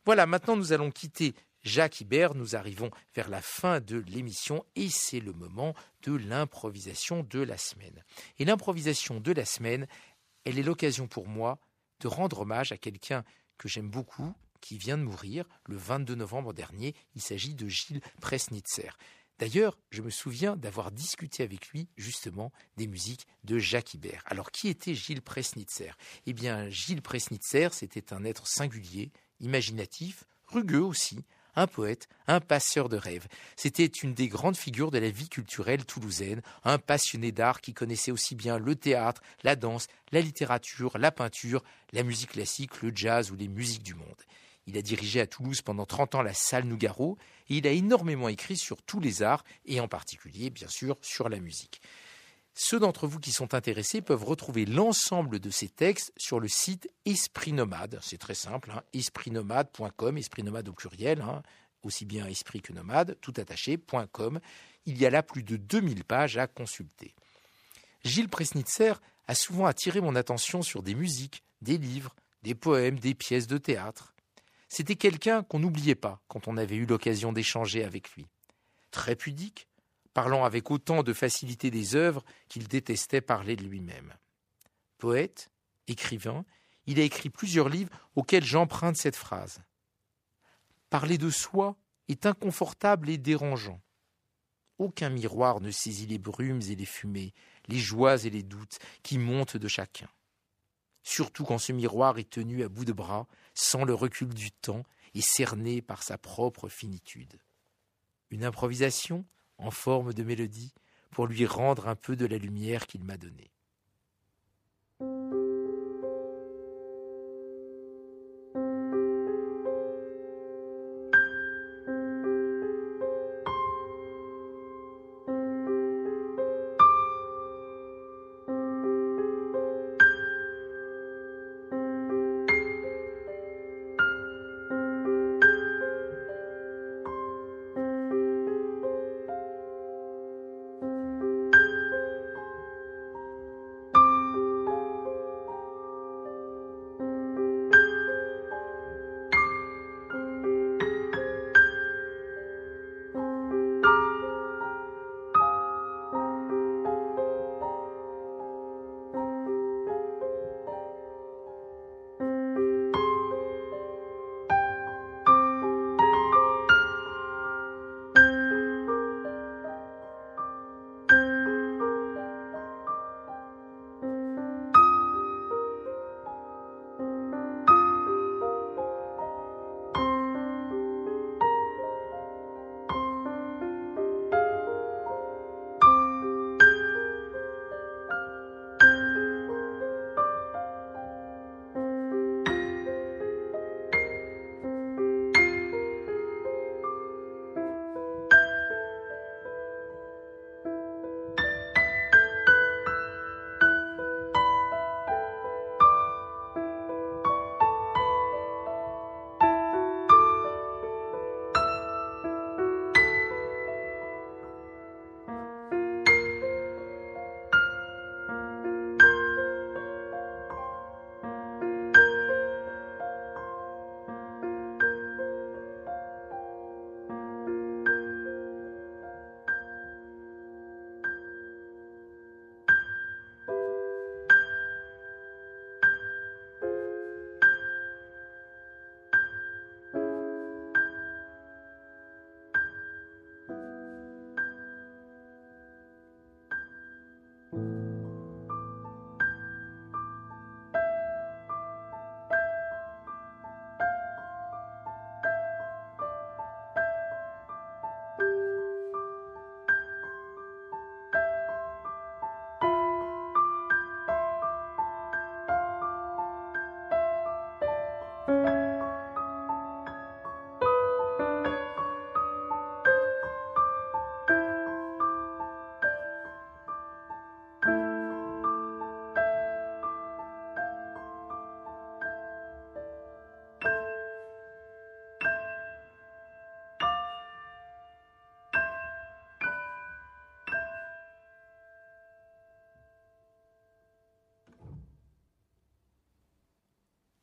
Voilà, maintenant nous allons quitter Jacques Ibert, nous arrivons vers la fin de l'émission et c'est le moment de l'improvisation de la semaine. Et l'improvisation de la semaine, elle est l'occasion pour moi de rendre hommage à quelqu'un que j'aime beaucoup, qui vient de mourir le 22 novembre dernier. Il s'agit de Gilles Presnitzer. D'ailleurs, je me souviens d'avoir discuté avec lui justement des musiques de Jacques Ibert. Alors, qui était Gilles Presnitzer ? Eh bien, Gilles Presnitzer, c'était un être singulier, imaginatif, rugueux aussi, un poète, un passeur de rêves. C'était une des grandes figures de la vie culturelle toulousaine, un passionné d'art qui connaissait aussi bien le théâtre, la danse, la littérature, la peinture, la musique classique, le jazz ou les musiques du monde. Il a dirigé à Toulouse pendant 30 ans la salle Nougaro et il a énormément écrit sur tous les arts et en particulier, bien sûr, sur la musique. Ceux d'entre vous qui sont intéressés peuvent retrouver l'ensemble de ces textes sur le site Esprit Nomade. C'est très simple, espritnomade.com, esprit nomade au pluriel, aussi bien esprit que nomade, tout attaché.com. Il y a là plus de 2000 pages à consulter. Gilles Presnitzer a souvent attiré mon attention sur des musiques, des livres, des poèmes, des pièces de théâtre. C'était quelqu'un qu'on n'oubliait pas quand on avait eu l'occasion d'échanger avec lui. Très pudique, parlant avec autant de facilité des œuvres qu'il détestait parler de lui-même. Poète, écrivain, il a écrit plusieurs livres auxquels j'emprunte cette phrase. Parler de soi est inconfortable et dérangeant. Aucun miroir ne saisit les brumes et les fumées, les joies et les doutes qui montent de chacun. Surtout quand ce miroir est tenu à bout de bras, sans le recul du temps et cerné par sa propre finitude. Une improvisation en forme de mélodie pour lui rendre un peu de la lumière qu'il m'a donnée.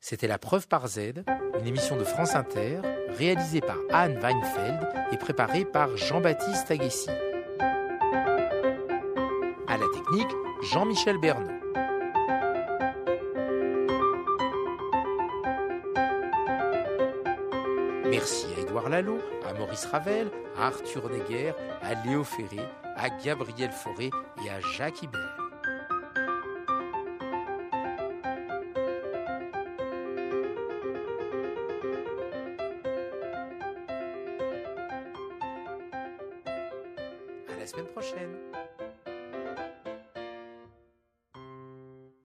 C'était La Preuve par Z, une émission de France Inter, réalisée par Anne Weinfeld et préparée par Jean-Baptiste Aguessi. À la technique, Jean-Michel Bernot. Merci à Édouard Lalo, à Maurice Ravel, à Arthur Neguer, à Léo Ferré, à Gabriel Fauré et à Jacques Ibert. À la semaine prochaine.